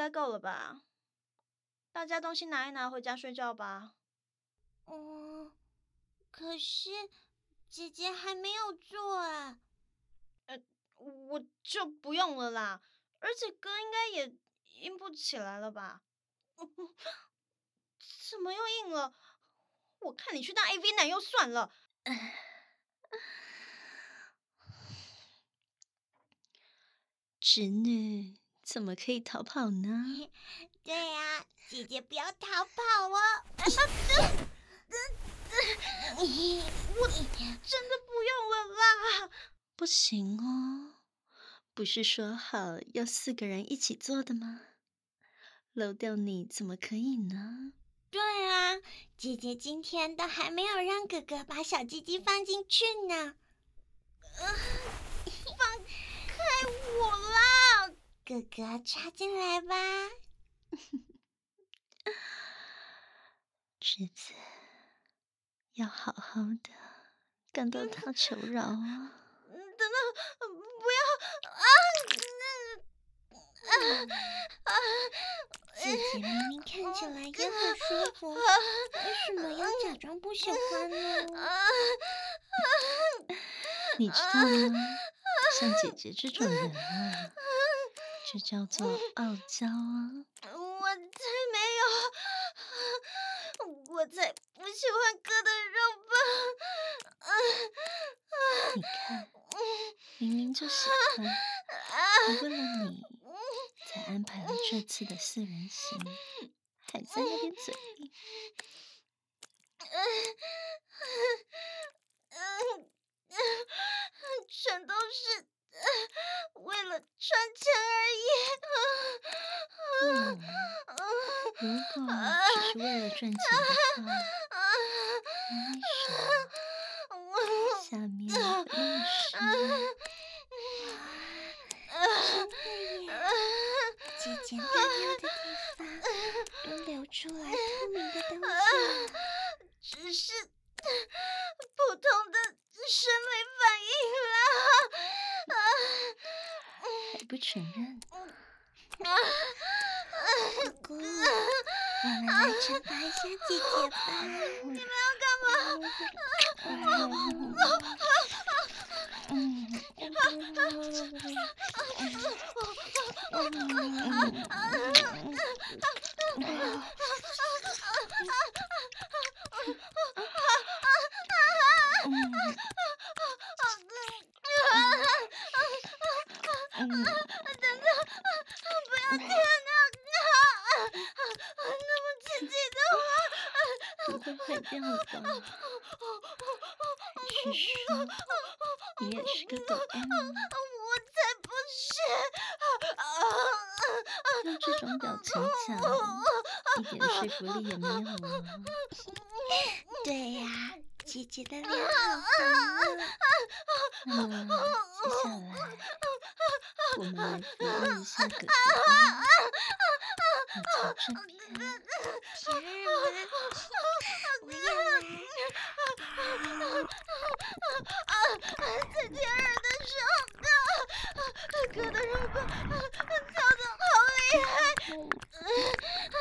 该够了吧？大家东西拿一拿，回家睡觉吧。 可是姐姐还没有做啊。 我就不用了啦，而且歌应该也硬不起来了吧？怎么又硬了？我看你去当 AV 男优算了。 侄女怎么可以逃跑呢？ 对呀，姐姐不要逃跑哦。 我真的不用了啦。 不行哦，不是说好要4个人一起做的吗？漏掉你怎么可以呢？ 对啊，姐姐今天都还没有让哥哥把小鸡鸡放进去呢。 放开我啦！ 哥哥插进来吧。 侄子要好好的干到他求饶啊！ 等等，不要姐姐明明看起来也很舒服，为什么要假装不喜欢呢？ 你知道吗？像姐姐这种人啊，就叫做傲娇啊！ 我才没有，我才不喜欢哥的肉棒。 你看，明明就喜欢，还为了你才安排了这次的4人行，还在那边嘴硬。 全都是为了赚钱而已。 如果只是为了赚钱的话，为什么下面会那么湿呢？ 真的耶，姐姐尿尿的地方都流出来透明的东西。 只是普通的生理反应啦。 还不承认？ 姑姑，我们来惩罚一下姐姐吧。 你们要干嘛？等等，不要天哪！那么刺激的话， 不会坏掉吧？是说你也是个抖 M 吗？ 我才不是！ 用这种表情讲，一点说服力也没有啊！ 对呀，姐姐的脸好红啊。 那么接下来，我们来服务一下哥哥吧。你瞧这边， 甜儿们，我要来。 在天儿的时候，哥的肉棒跳得好厉害。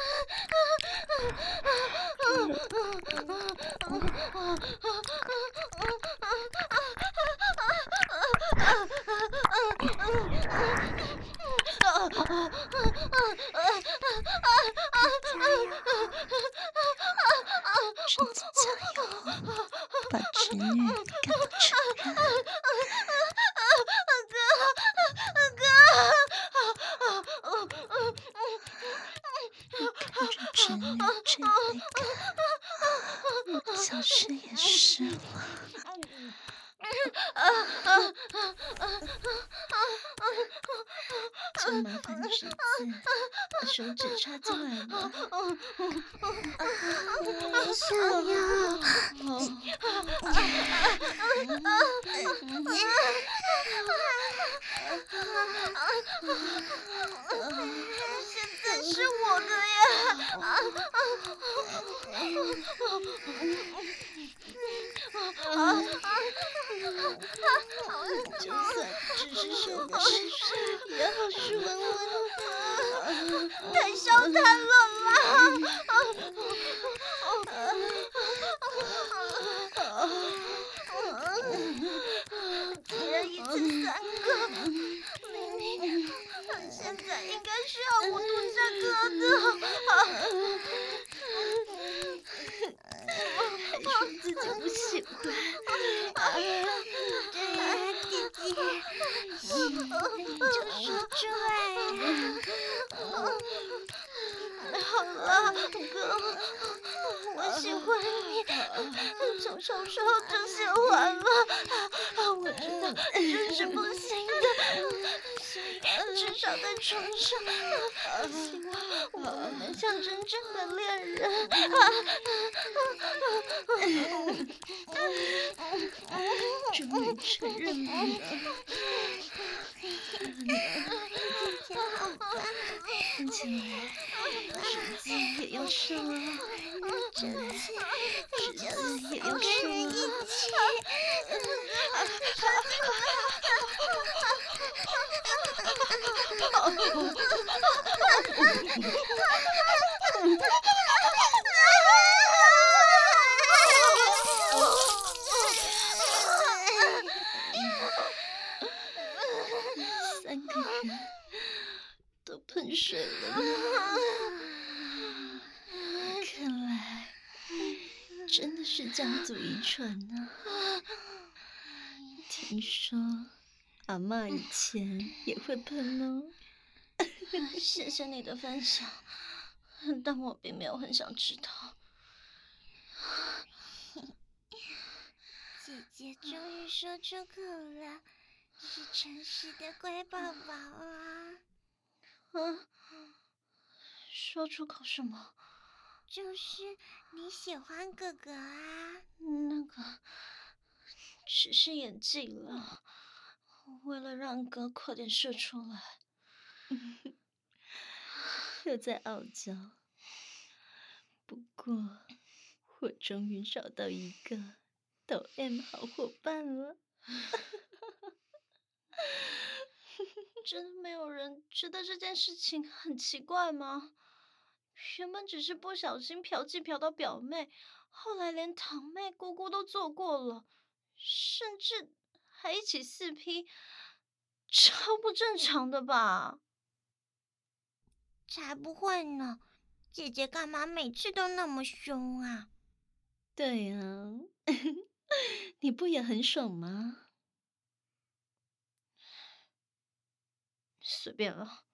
侄子加油，把侄女干到成干。看着侄女这被干，我就是也湿了。就麻烦侄子把手指插进来吧。 我想要。 现在是我的呀！ 就算只是手的湿湿，也好湿温温的。 太小贪了啦！既然一次3个，明明现在应该是要5度这个的。 还说自己不喜欢， 对呀，姐姐，你就说出来。 好了，哥，我喜欢你，从小时候就喜欢了。我知道这是不行的，所以至少在床上，希望我们能像真正的恋人。 终于承认了。 姐姐好棒， 看起来绳子也要上了， 这次指子也要跟人一上了。 起。 3个人都喷水了呢，看来真的是家族遗传呢。听说阿嬷以前也会喷哦。 谢谢你的分享，但我并没有很想知道。 姐姐终于说出口了，是诚实的乖宝宝啊！ 说出口什么？ 就是你喜欢哥哥啊！ 那个只是演技了，为了让哥快点射出来。 又在傲娇。不过，我终于找到一个抖 M 好伙伴了。 真的没有人觉得这件事情很奇怪吗？原本只是不小心嫖妓嫖到表妹，后来连堂妹、姑姑都做过了，甚至还一起4P，超不正常的吧？ 才不会呢！姐姐干嘛每次都那么凶啊？ 对啊，你不也很爽吗？ 随便了，